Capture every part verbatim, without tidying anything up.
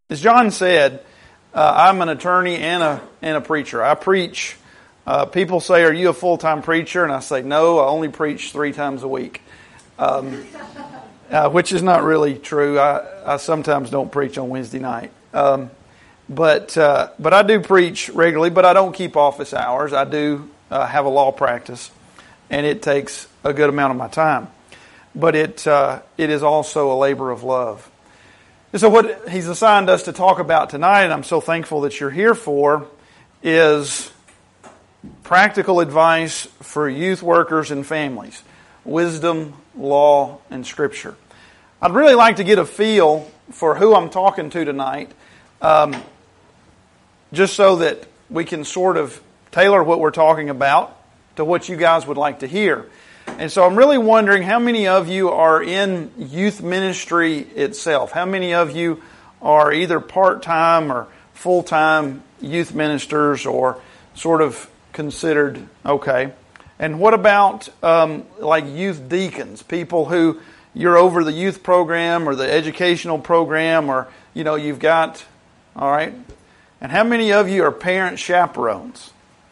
As John said, uh, I'm an attorney and a and a preacher. I preach. Uh, people say, "Are you a full-time preacher?" And I say, "No, I only preach three times a week," um, uh, which is not really true. I, I sometimes don't preach on Wednesday night, um, but uh, but I do preach regularly. But I don't keep office hours. I do uh, have a law practice, and it takes a good amount of my time. But it uh, it is also a labor of love. And so what he's assigned us to talk about tonight, and I'm so thankful that you're here for, is practical advice for youth workers and families. Wisdom, law, and Scripture. I'd really like to get a feel for who I'm talking to tonight, um, just so that we can sort of tailor what we're talking about to what you guys would like to hear. And so I'm really wondering how many of you are in youth ministry itself? How many of you are either part-time or full-time youth ministers or sort of considered okay? And what about um, like youth deacons, people who you're over the youth program or the educational program, or you know you've got, all right? And how many of you are parent chaperones?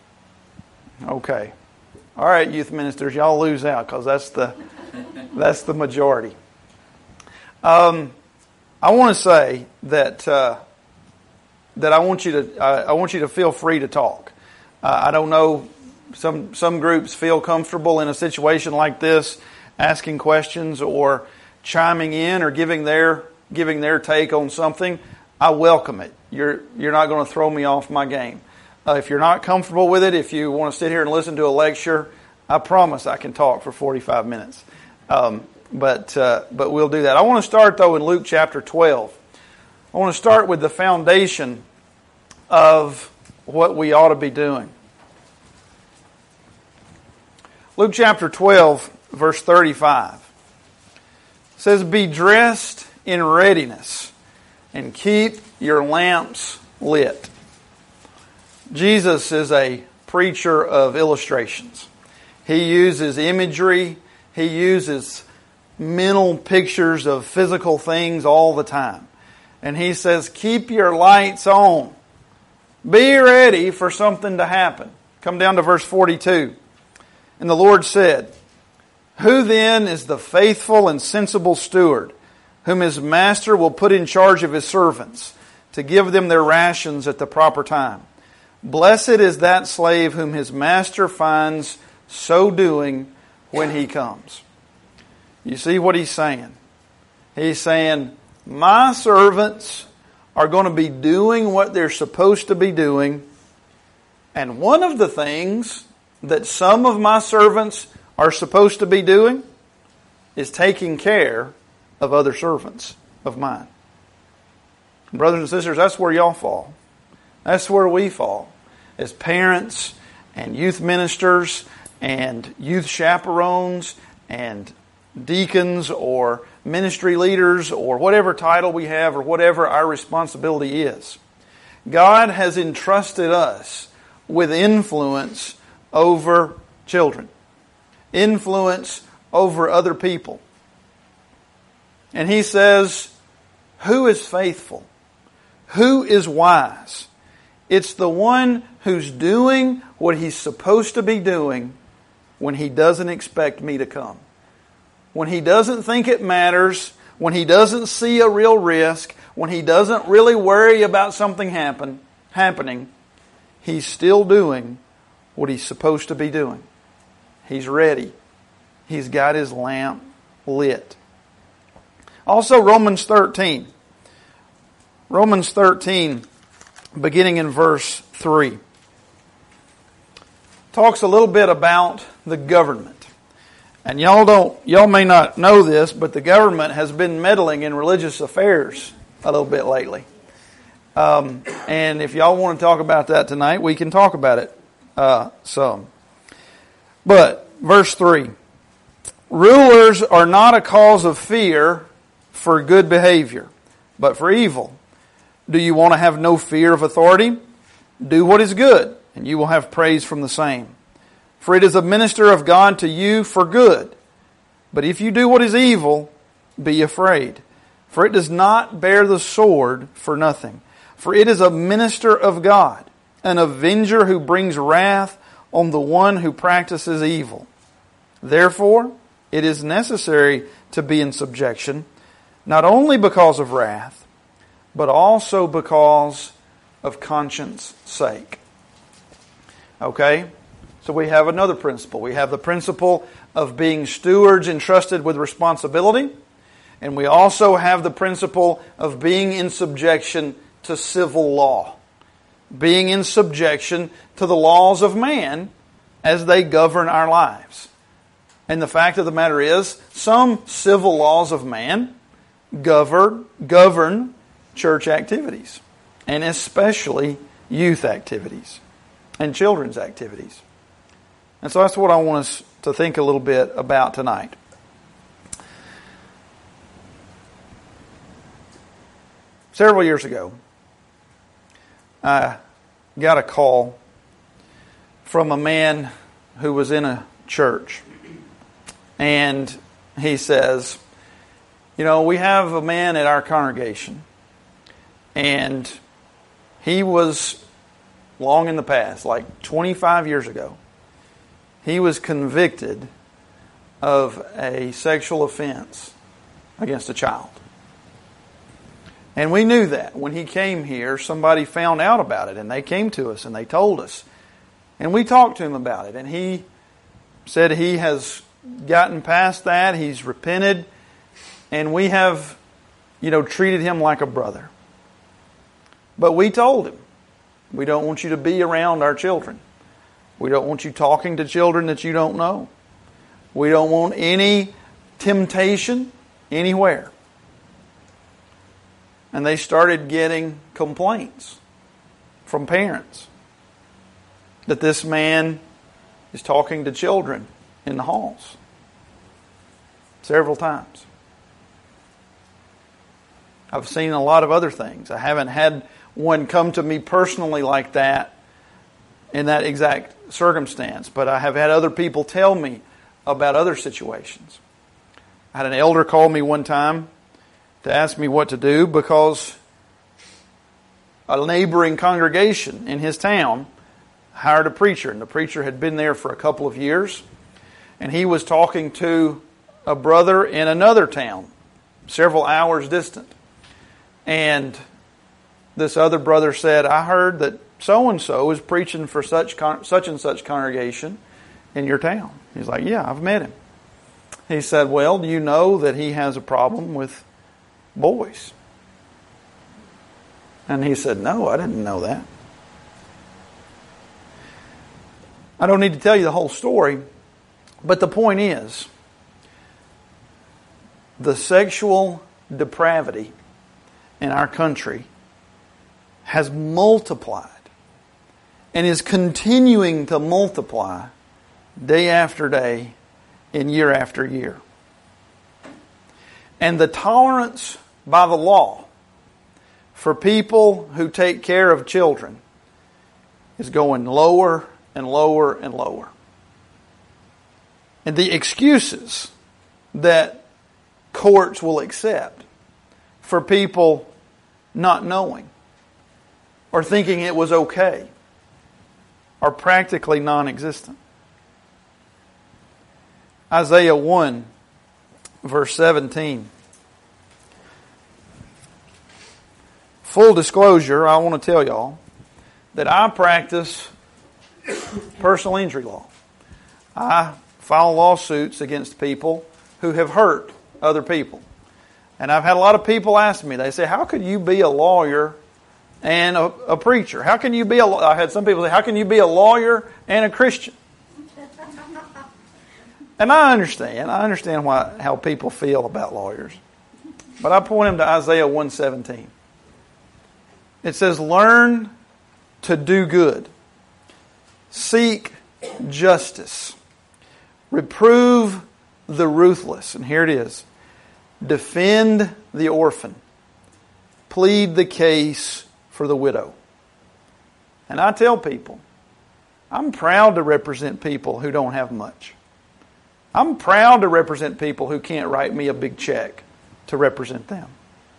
Okay. All right, youth ministers, y'all lose out because that's the that's the majority. Um, I want to say that uh, that I want you to uh, I want you to feel free to talk. Uh, I don't know, some some groups feel comfortable in a situation like this, asking questions or chiming in or giving their giving their take on something. I welcome it. You're you're not going to throw me off my game. Uh, if you're not comfortable with it, if you want to sit here and listen to a lecture, I promise I can talk for forty-five minutes. Um, but uh, but we'll do that. I want to start, though, in Luke chapter twelve. I want to start with the foundation of what we ought to be doing. Luke chapter twelve, verse thirty-five. It says, "Be dressed in readiness, and keep your lamps lit." Jesus is a preacher of illustrations. He uses imagery. He uses mental pictures of physical things all the time. And he says, keep your lights on. Be ready for something to happen. Come down to verse forty-two. "And the Lord said, Who then is the faithful and sensible steward, whom his master will put in charge of his servants, to give them their rations at the proper time? Blessed is that slave whom his master finds so doing when he comes." You see what he's saying? He's saying, my servants are going to be doing what they're supposed to be doing. And one of the things that some of my servants are supposed to be doing is taking care of other servants of mine. Brothers and sisters, that's where y'all fall. That's where we fall. As parents and youth ministers and youth chaperones and deacons or ministry leaders or whatever title we have or whatever our responsibility is. God has entrusted us with influence over children, influence over other people. And He says, who is faithful? Who is wise? It's the one who's doing what he's supposed to be doing when he doesn't expect me to come. When he doesn't think it matters, when he doesn't see a real risk, when he doesn't really worry about something happen, happening, he's still doing what he's supposed to be doing. He's ready. He's got his lamp lit. Also, Romans thirteen. Romans thirteen, beginning in verse three, talks a little bit about the government. And y'all don't, y'all may not know this, but the government has been meddling in religious affairs a little bit lately. Um, and if y'all want to talk about that tonight, we can talk about it uh, some. But, verse three, rulers are not a cause of fear for good behavior, but for evil. Do you want to have no fear of authority? Do what is good, and you will have praise from the same. For it is a minister of God to you for good. But if you do what is evil, be afraid. For it does not bear the sword for nothing. For it is a minister of God, an avenger who brings wrath on the one who practices evil. Therefore, it is necessary to be in subjection, not only because of wrath, but also because of conscience sake. Okay? So we have another principle. We have the principle of being stewards entrusted with responsibility. And we also have the principle of being in subjection to civil law. Being in subjection to the laws of man as they govern our lives. And the fact of the matter is, some civil laws of man govern, govern church activities. And especially youth activities and children's activities. And so that's what I want us to think a little bit about tonight. Several years ago, I got a call from a man who was in a church. And he says, you know, we have a man at our congregation. And he was long in the past, like twenty-five years ago. He was convicted of a sexual offense against a child. And we knew that. When he came here, somebody found out about it, and they came to us and they told us. And we talked to him about it, and he said he has gotten past that, he's repented, and we have, you know, treated him like a brother. But we told him, we don't want you to be around our children. We don't want you talking to children that you don't know. We don't want any temptation anywhere. And they started getting complaints from parents that this man is talking to children in the halls several times. I've seen a lot of other things. I haven't had one come to me personally like that in that exact circumstance, but I have had other people tell me about other situations. I had an elder call me one time to ask me what to do because a neighboring congregation in his town hired a preacher, and the preacher had been there for a couple of years, and he was talking to a brother in another town, several hours distant. And this other brother said, I heard that so-and-so is preaching for such con- such and such congregation in your town. He's like, yeah, I've met him. He said, well, do you know that he has a problem with boys? And he said, no, I didn't know that. I don't need to tell you the whole story, but the point is, the sexual depravity in our country has multiplied and is continuing to multiply day after day and year after year. And the tolerance by the law for people who take care of children is going lower and lower and lower. And the excuses that courts will accept for people not knowing or thinking it was okay are practically non-existent. Isaiah one, verse seventeen. Full disclosure, I want to tell y'all that I practice personal injury law. I file lawsuits against people who have hurt other people. And I've had a lot of people ask me, they say, how could you be a lawyer and a, a preacher? How can you be a, I had some people say, how can you be a lawyer and a Christian? And I understand. I understand why, how people feel about lawyers. But I point them to Isaiah one seventeen. It says, learn to do good. Seek justice. Reprove the ruthless. And here it is. Defend the orphan. Plead the case for the widow. And I tell people, I'm proud to represent people who don't have much. I'm proud to represent people who can't write me a big check to represent them.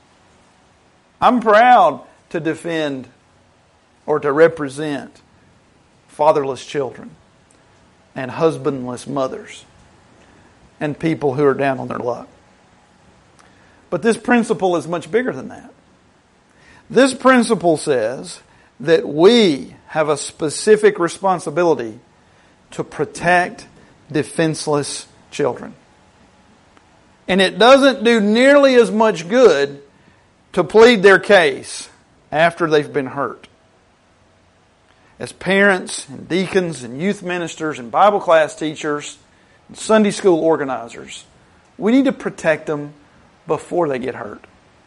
I'm proud to defend or to represent fatherless children and husbandless mothers and people who are down on their luck. But this principle is much bigger than that. This principle says that we have a specific responsibility to protect defenseless children. And it doesn't do nearly as much good to plead their case after they've been hurt. As parents and deacons and youth ministers and Bible class teachers and Sunday school organizers, we need to protect them before they get hurt.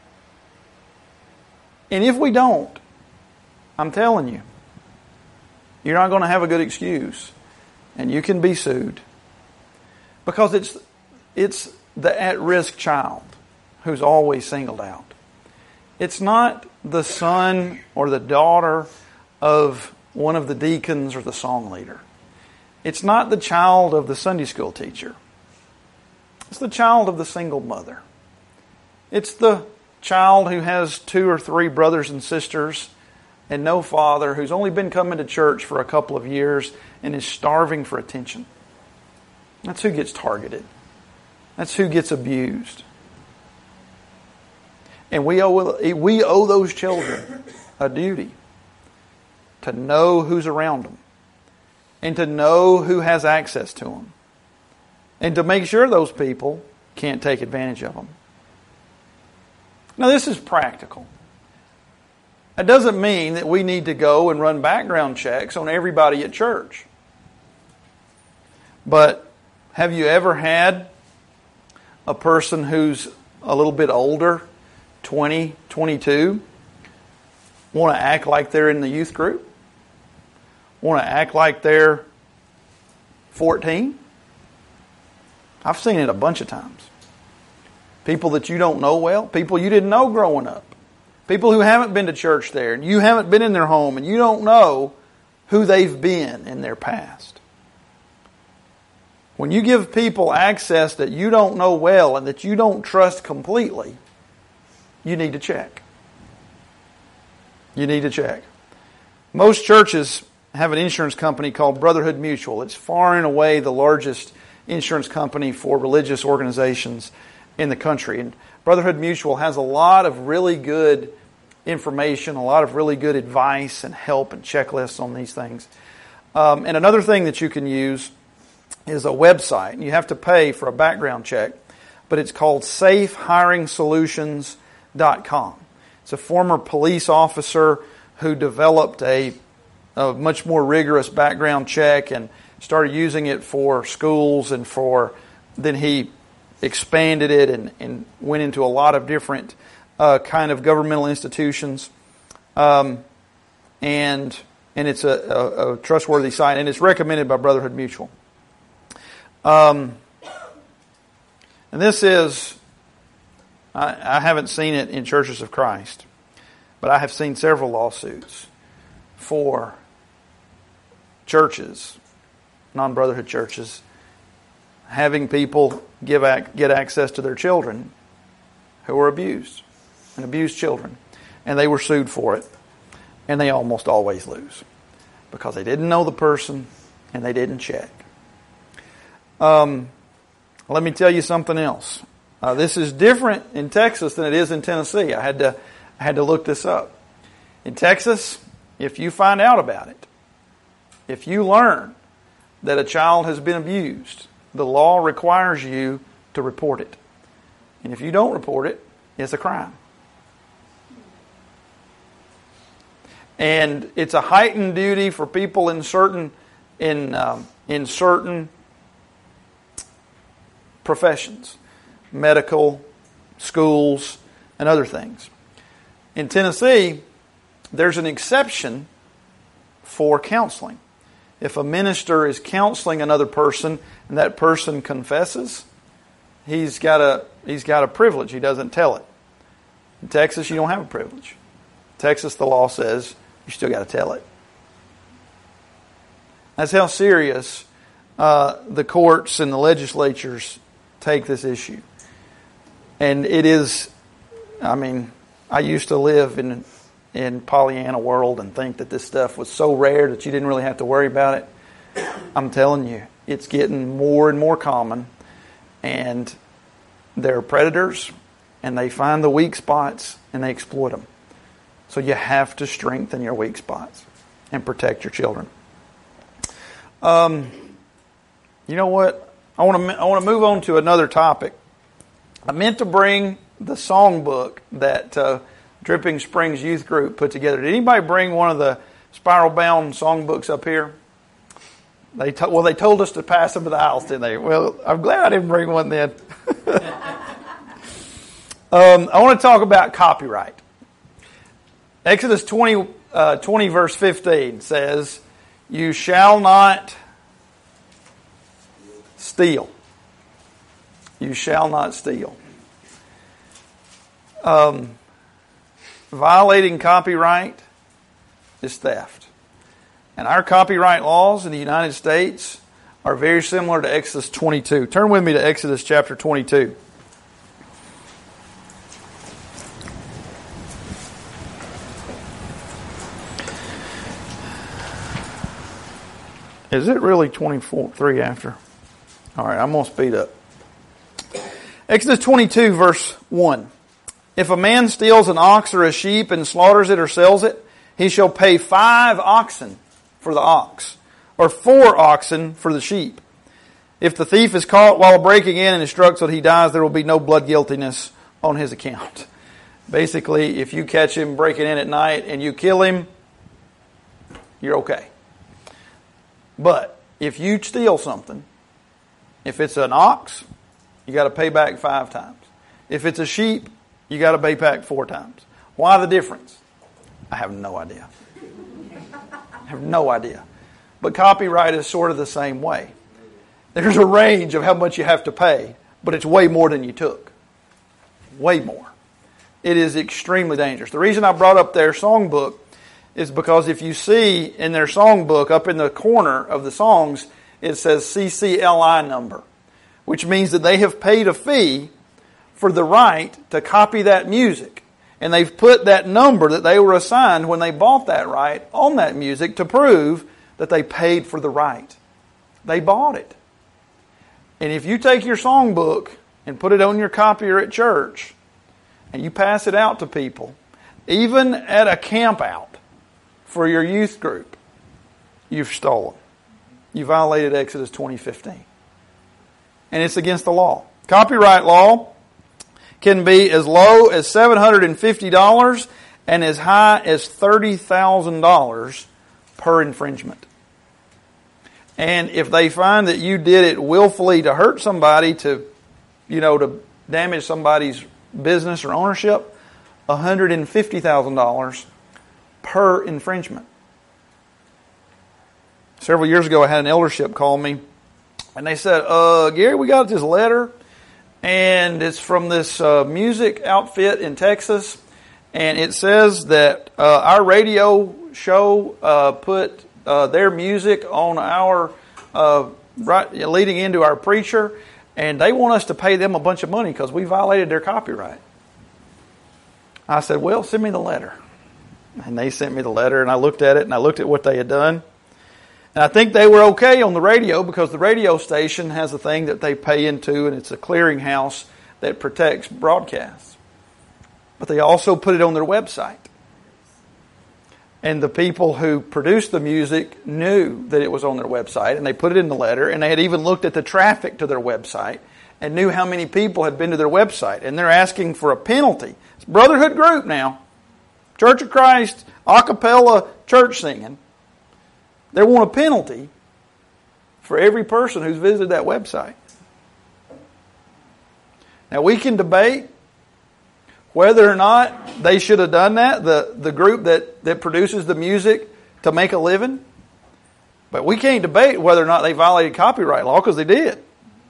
And if we don't, I'm telling you, you're not going to have a good excuse. And you can be sued. Because it's it's the at-risk child who's always singled out. It's not the son or the daughter of one of the deacons or the song leader. It's not the child of the Sunday school teacher. It's the child of the single mother. It's the child who has two or three brothers and sisters and no father, who's only been coming to church for a couple of years and is starving for attention. That's who gets targeted. That's who gets abused. And we owe, we owe those children a duty to know who's around them and to know who has access to them and to make sure those people can't take advantage of them. Now, this is practical. It doesn't mean that we need to go and run background checks on everybody at church. But have you ever had a person who's a little bit older, twenty, twenty-two, want to act like they're in the youth group? Want to act like they're fourteen? I've seen it a bunch of times. People that you don't know well, people you didn't know growing up, people who haven't been to church there, and you haven't been in their home, and you don't know who they've been in their past. When you give people access that you don't know well and that you don't trust completely, you need to check. You need to check. Most churches have an insurance company called Brotherhood Mutual. It's far and away the largest insurance company for religious organizations in the country. And Brotherhood Mutual has a lot of really good information, a lot of really good advice and help and checklists on these things. Um, and another thing that you can use is a website. And you have to pay for a background check, but it's called safe hiring solutions dot com. It's a former police officer who developed a, a much more rigorous background check and started using it for schools, and for then he expanded it and, and went into a lot of different uh, kind of governmental institutions. Um, and and it's a, a, a trustworthy site, and it's recommended by Brotherhood Mutual. Um, and this is, I, I haven't seen it in Churches of Christ, but I have seen several lawsuits for churches, non-brotherhood churches, having people give ac- get access to their children who were abused, and abused children. And they were sued for it. And they almost always lose, because they didn't know the person and they didn't check. Um, let me tell you something else. Uh, this is different in Texas than it is in Tennessee. I had to I had to look this up. In Texas, if you find out about it, if you learn that a child has been abused, the law requires you to report it. And if you don't report it, it's a crime. And it's a heightened duty for people in certain in um, in certain professions, medical, schools, and other things. In Tennessee, there's an exception for counseling. If a minister is counseling another person and that person confesses, he's got a he's got a privilege. He doesn't tell it. In Texas, you don't have a privilege. In Texas, the law says you still got to tell it. That's how serious uh, the courts and the legislatures take this issue. And it is, I mean, I used to live in in Pollyanna world and think that this stuff was so rare that you didn't really have to worry about it. I'm telling you, it's getting more and more common, and they're predators, and they find the weak spots and they exploit them. So you have to strengthen your weak spots and protect your children. Um, you know what? I want to I want to move on to another topic. I meant to bring the songbook that uh, Dripping Springs Youth Group put together. Did anybody bring one of the spiral bound songbooks up here? They to, well, they told us to pass them to the house, didn't they? Well, I'm glad I didn't bring one then. um, I want to talk about copyright. Exodus twenty, uh, twenty verse fifteen says, "You shall not steal. You shall not steal." Um, violating copyright is theft. And our copyright laws in the United States are very similar to Exodus twenty-two. Turn with me to Exodus chapter twenty-two. Is it really twenty-four, three after? All right, I'm going to speed up. Exodus twenty-two, verse one. "If a man steals an ox or a sheep and slaughters it or sells it, he shall pay five oxen for the ox, or four oxen for the sheep. If the thief is caught while breaking in and is struck so that he dies, there will be no blood guiltiness on his account." Basically, if you catch him breaking in at night and you kill him, you're okay. But if you steal something, if it's an ox, you got to pay back five times. If it's a sheep, you got to pay back four times. Why the difference? I have no idea. I have no idea. But copyright is sort of the same way. There's a range of how much you have to pay, but it's way more than you took. Way more. It is extremely dangerous. The reason I brought up their songbook is because if you see in their songbook, up in the corner of the songs, it says C C L I number, which means that they have paid a fee for the right to copy that music. And they've put that number that they were assigned when they bought that right on that music to prove that they paid for the right. They bought it. And if you take your songbook and put it on your copier at church and you pass it out to people, even at a camp out for your youth group, you've stolen. You violated Exodus twenty fifteen. And it's against the law. Copyright law can be as low as seven hundred fifty dollars and as high as thirty thousand dollars per infringement. And if they find that you did it willfully to hurt somebody, to, you know, to damage somebody's business or ownership, one hundred fifty thousand dollars per infringement. Several years ago, I had an eldership call me, and they said, uh, Gary, we got this letter, and it's from this uh, music outfit in Texas, and it says that uh, our radio show uh, put uh, their music on our, uh, right, leading into our preacher, and they want us to pay them a bunch of money because we violated their copyright. I said, well, send me the letter. And they sent me the letter, and I looked at it, and I looked at what they had done. And I think they were okay on the radio because the radio station has a thing that they pay into, and it's a clearinghouse that protects broadcasts. But they also put it on their website. And the people who produced the music knew that it was on their website, and they put it in the letter, and they had even looked at the traffic to their website and knew how many people had been to their website. And they're asking for a penalty. It's a brotherhood group now. Church of Christ, a cappella church singing. They want a penalty for every person who's visited that website. Now we can debate whether or not they should have done that, the, the group that, that produces the music to make a living. But we can't debate whether or not they violated copyright law, because they did.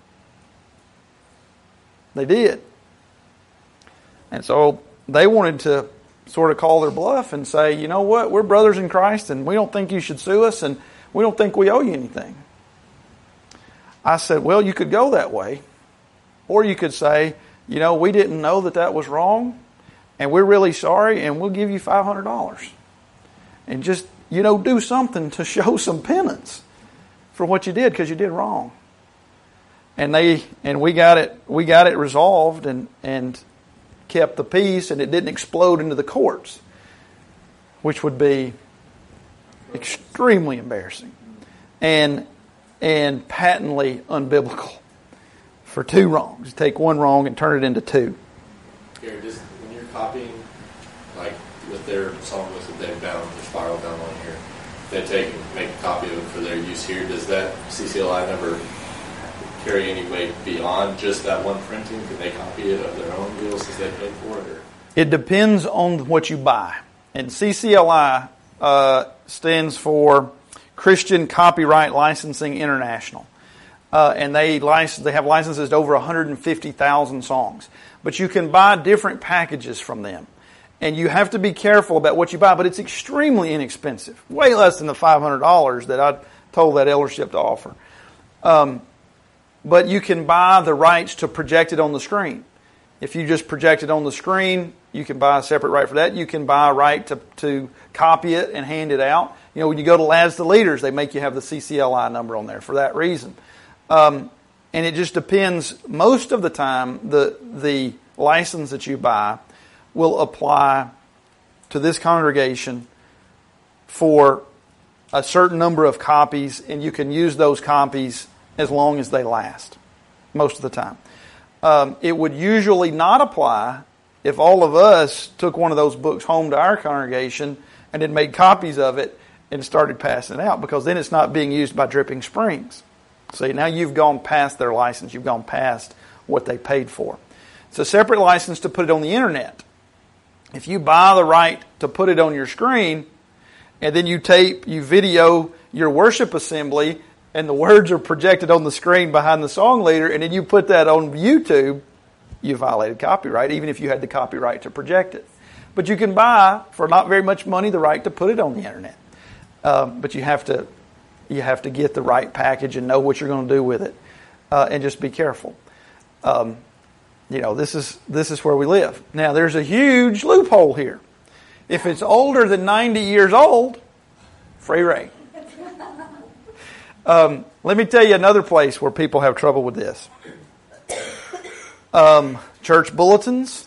They did. And so they wanted to sort of call their bluff and say, you know what, we're brothers in Christ and we don't think you should sue us and we don't think we owe you anything. I said, well, you could go that way. Or you could say, you know, we didn't know that that was wrong, and we're really sorry, and we'll give you five hundred dollars. And just, you know, do something to show some penance for what you did, because you did wrong. And they and we got it we got it resolved and, and kept the peace, and it didn't explode into the courts, which would be extremely embarrassing and and patently unbiblical for two wrongs. You take one wrong and turn it into two. Gary, just when you're copying, like with their songbooks that they've bound or spiral bound on here, they take and make a copy of it for their use here. Does that C C L I number carry any weight beyond just that one printing? Can they copy it of their own deals since they paid for it? Or? It depends on what you buy. And C C L I uh, stands for Christian Copyright Licensing International. Uh, and they license, they have licenses to over one hundred fifty thousand songs. But you can buy different packages from them. And you have to be careful about what you buy, but it's extremely inexpensive. Way less than the five hundred dollars that I told that eldership to offer. Um, but you can buy the rights to project it on the screen. If you just project it on the screen, you can buy a separate right for that. You can buy a right to, to copy it and hand it out. You know, when you go to Lads to Leaders, they make you have the C C L I number on there for that reason. Um, and it just depends. Most of the time, the the license that you buy will apply to this congregation for a certain number of copies, and you can use those copies as long as they last, most of the time. Um, it would usually not apply if all of us took one of those books home to our congregation and then made copies of it and started passing it out, because then it's not being used by Dripping Springs. See, now you've gone past their license. You've gone past what they paid for. It's a separate license to put it on the internet. If you buy the right to put it on your screen, and then you tape, you video your worship assembly, and the words are projected on the screen behind the song leader, and then you put that on YouTube, you violated copyright, even if you had the copyright to project it. But you can buy, for not very much money, the right to put it on the internet. Um, but you have to you have to get the right package and know what you're going to do with it, uh, and just be careful. Um, you know, this is this is where we live. Now, there's a huge loophole here. If it's older than ninety years old, free reign. Um, let me tell you another place where people have trouble with this. Um, church bulletins,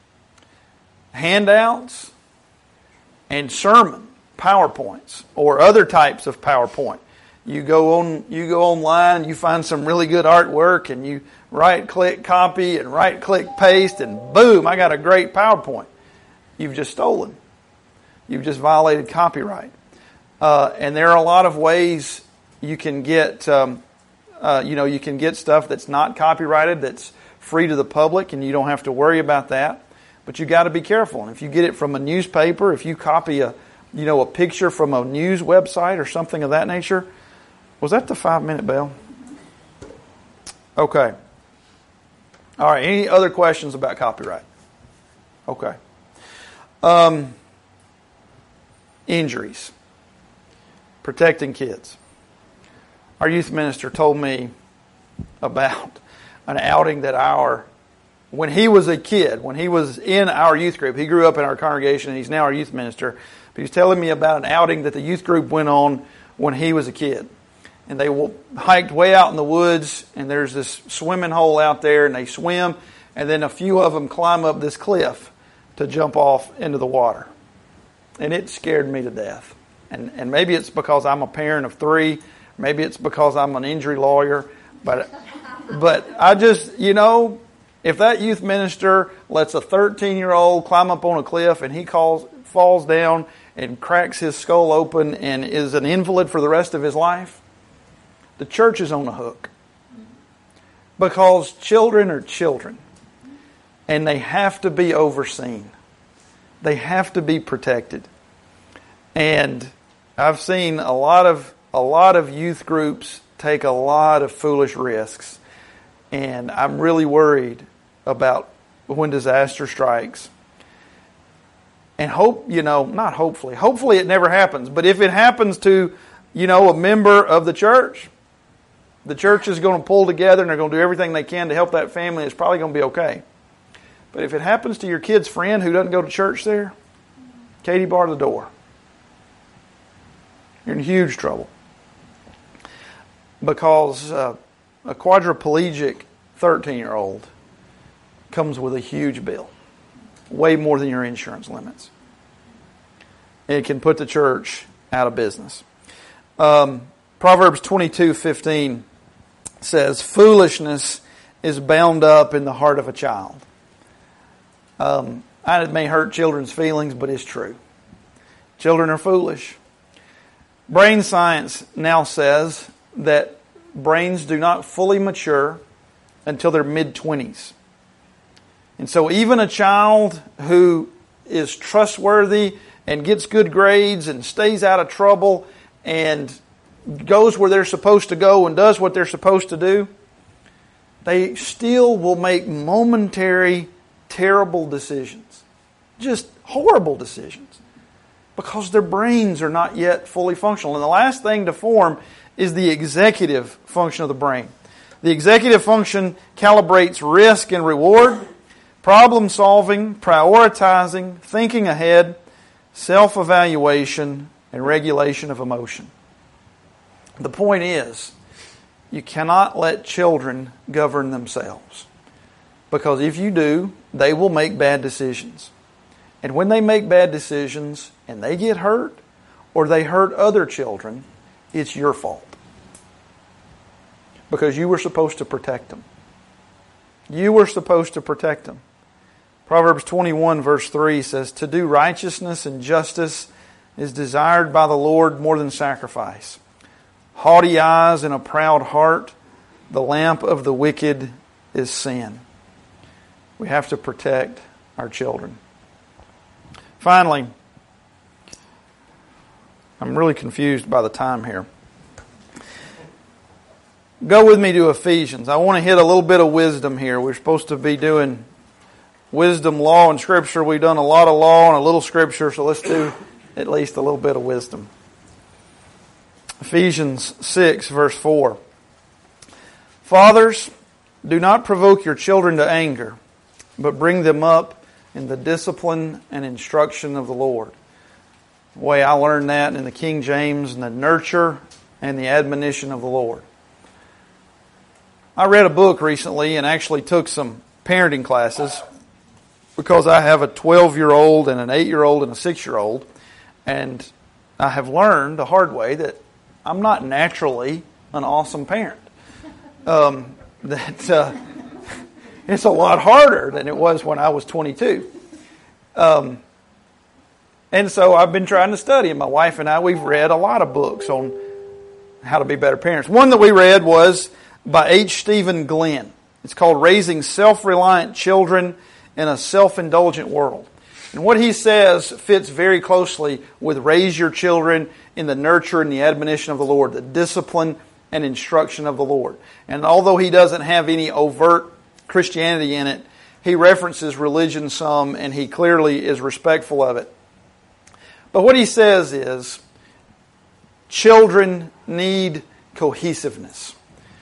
handouts, and sermon PowerPoints or other types of PowerPoint. You go on, you go online, you find some really good artwork, and you right-click copy and right-click paste, and boom, I got a great PowerPoint. You've just stolen. You've just violated copyright. Uh, and there are a lot of ways you can get, um, uh, you know, you can get stuff that's not copyrighted, that's free to the public, and you don't have to worry about that. But you got to be careful. And if you get it from a newspaper, if you copy a, you know, a picture from a news website or something of that nature, was that the five-minute bell? Okay. All right. Any other questions about copyright? Okay. Um, injuries. Protecting kids. Our youth minister told me about an outing that our, when he was a kid, when he was in our youth group, he grew up in our congregation and he's now our youth minister, but he was telling me about an outing that the youth group went on when he was a kid. And they hiked way out in the woods, and there's this swimming hole out there, and they swim, and then a few of them climb up this cliff to jump off into the water. And it scared me to death. And and maybe it's because I'm a parent of three, maybe it's because I'm an injury lawyer, but but I just, you know, if that youth minister lets a thirteen-year-old climb up on a cliff and he calls, falls down and cracks his skull open and is an invalid for the rest of his life, the church is on the hook. Because children are children. And they have to be overseen. They have to be protected. And I've seen a lot of a lot of youth groups take a lot of foolish risks. And I'm really worried about when disaster strikes. And hope, you know, not hopefully. Hopefully it never happens. But if it happens to, you know, a member of the church, the church is going to pull together and they're going to do everything they can to help that family. It's probably going to be okay. But if it happens to your kid's friend who doesn't go to church there, Katie, bar the door. You're in huge trouble. Because uh, a quadriplegic thirteen-year-old comes with a huge bill. Way more than your insurance limits. It can put the church out of business. Um, Proverbs twenty-two fifteen says, foolishness is bound up in the heart of a child. Um, it may hurt children's feelings, but it's true. Children are foolish. Brain science now says that brains do not fully mature until their mid-twenties. And so even a child who is trustworthy and gets good grades and stays out of trouble and goes where they're supposed to go and does what they're supposed to do, they still will make momentary, terrible decisions. Just horrible decisions. Because their brains are not yet fully functional. And the last thing to form is the executive function of the brain. The executive function calibrates risk and reward, problem solving, prioritizing, thinking ahead, self-evaluation, and regulation of emotion. The point is, you cannot let children govern themselves. Because if you do, they will make bad decisions. And when they make bad decisions and they get hurt or they hurt other children, it's your fault. Because you were supposed to protect them. You were supposed to protect them. Proverbs twenty-one verse three says, to do righteousness and justice is desired by the Lord more than sacrifice. Haughty eyes and a proud heart, the lamp of the wicked is sin. We have to protect our children. Finally, I'm really confused by the time here. Go with me to Ephesians. I want to hit a little bit of wisdom here. We're supposed to be doing wisdom, law, and Scripture. We've done a lot of law and a little Scripture, so let's do at least a little bit of wisdom. Ephesians six, verse four. Fathers, do not provoke your children to anger, but bring them up in the discipline and instruction of the Lord. The way I learned that in the King James, and the nurture and the admonition of the Lord. I read a book recently and actually took some parenting classes because I have a twelve-year-old and an eight-year-old and a six-year-old, and I have learned the hard way that I'm not naturally an awesome parent. Um, that uh, it's a lot harder than it was when I was twenty-two. Um, and so I've been trying to study, and my wife and I, we've read a lot of books on how to be better parents. One that we read was by H. Stephen Glenn. It's called Raising Self-Reliant Children in a Self-Indulgent World. And what he says fits very closely with raise your children in the nurture and the admonition of the Lord, the discipline and instruction of the Lord. And although he doesn't have any overt Christianity in it, he references religion some, and he clearly is respectful of it. But what he says is, children need cohesiveness.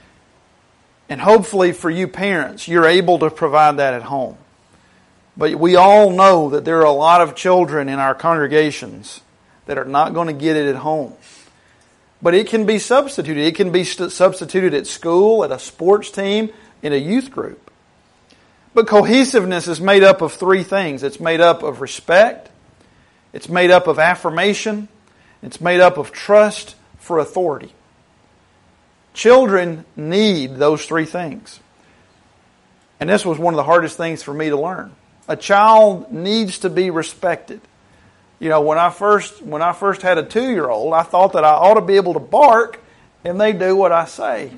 And hopefully for you parents, you're able to provide that at home. But we all know that there are a lot of children in our congregations that are not going to get it at home. But it can be substituted. It can be st- substituted at school, at a sports team, in a youth group. But cohesiveness is made up of three things. It's made up of respect. It's made up of affirmation. It's made up of trust for authority. Children need those three things. And this was one of the hardest things for me to learn. A child needs to be respected. You know, when I first when I first had a two-year-old, I thought that I ought to be able to bark and they do what I say.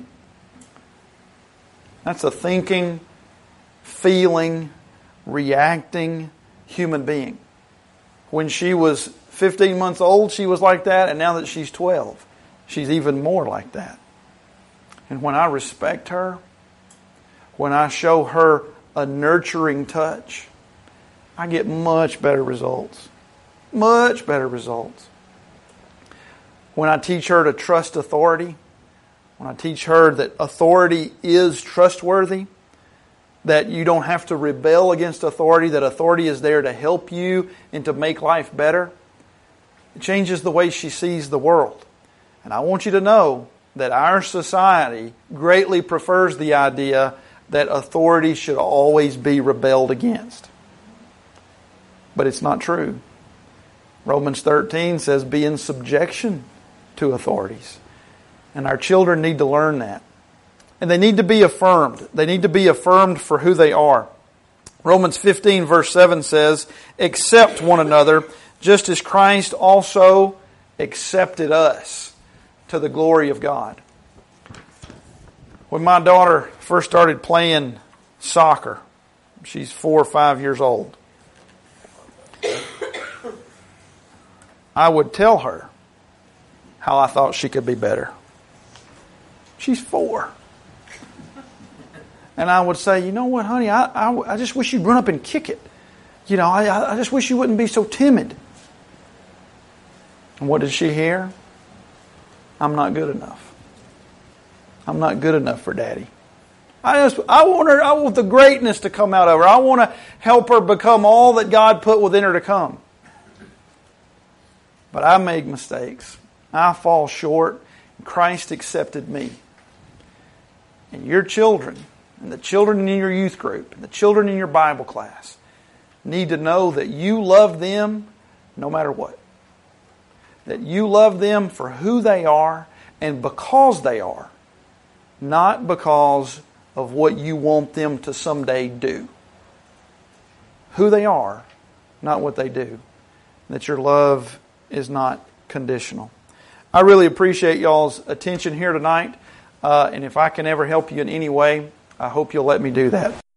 That's a thinking, feeling, reacting human being. When she was fifteen months old, she was like that, and now that she's twelve, she's even more like that. And when I respect her, when I show her a nurturing touch, I get much better results. Much better results. When I teach her to trust authority, when I teach her that authority is trustworthy, that you don't have to rebel against authority, that authority is there to help you and to make life better. It changes the way she sees the world. And I want you to know that our society greatly prefers the idea that authority should always be rebelled against. But it's not true. Romans thirteen says, be in subjection to authorities. And our children need to learn that. And they need to be affirmed. They need to be affirmed for who they are. Romans fifteen verse seven says, accept one another, just as Christ also accepted us to the glory of God. When my daughter first started playing soccer, she's four or five years old, I would tell her how I thought she could be better. She's four. And I would say, you know what, honey, I, I, I just wish you'd run up and kick it. You know, I, I just wish you wouldn't be so timid. And what did she hear? I'm not good enough. I'm not good enough for Daddy. I just, I want her, I want the greatness to come out of her. I want to help her become all that God put within her to come. But I make mistakes. I fall short. Christ accepted me. And your children, and the children in your youth group, and the children in your Bible class, need to know that you love them no matter what. That you love them for who they are and because they are, not because of what you want them to someday do. Who they are, not what they do. That your love is not conditional. I really appreciate y'all's attention here tonight. Uh, and if I can ever help you in any way, I hope you'll let me do that.